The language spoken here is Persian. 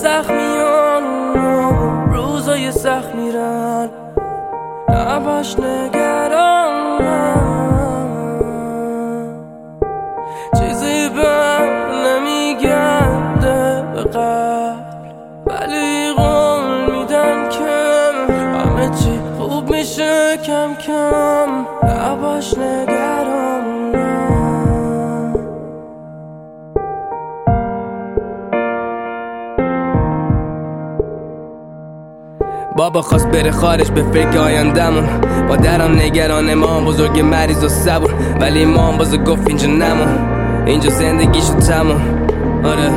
زخمیان روزای سخت میرن نباش نگران چیزی بهم نمیگرده به قلب ولی قول میدن که همه چی خوب میشه کم کم نباش نگران بابا خواست بره خارج به فکر آیندمون با درم نگران ما بزرگ مریض و صبور ولی ما هم بازه گفت اینجا نمون اینجا زندگیشو تموم آره